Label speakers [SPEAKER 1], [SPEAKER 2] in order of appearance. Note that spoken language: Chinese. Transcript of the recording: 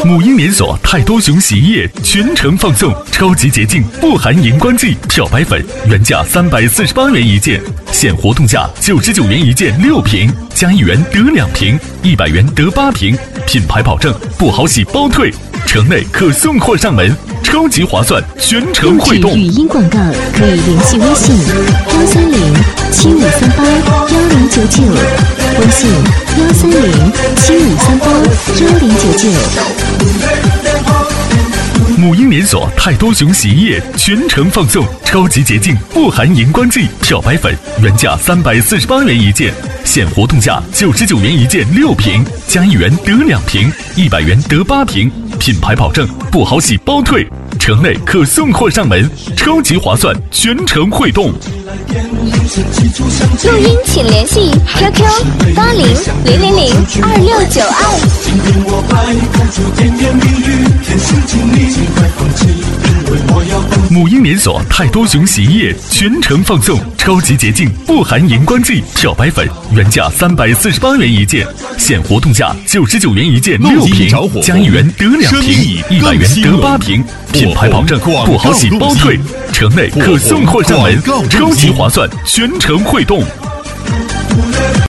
[SPEAKER 1] 母婴连锁泰多熊洗衣液全程放送，超级洁净，不含荧光剂。漂白粉原价348元一件，现活动价99元一件6瓶，加1元得2瓶，100元得8瓶，品牌保证，不好洗包退，城内可送货上门，超级划算，全程汇动。
[SPEAKER 2] 语音广告可以联系微信13075381099，微信13075381099。
[SPEAKER 1] 母婴连锁泰多熊洗衣液全程放送，超级洁净，不含荧光剂。漂白粉原价348元一件，现活动价99元一件6瓶，加1元得2瓶，100元得8瓶，品牌保证，不好洗包退，城内可送货上门，超级划算，全程汇动。
[SPEAKER 3] 录音请联系 QQ80002692。
[SPEAKER 1] 母婴连锁泰多熊洗衣液全程放送，超级洁净，不含荧光剂。漂白粉原价348元一件，现活动价99元一件6瓶，加1元得2瓶，100元得8瓶，品牌保证，不好洗包退，城内可送货上门，超级划算，全程汇动。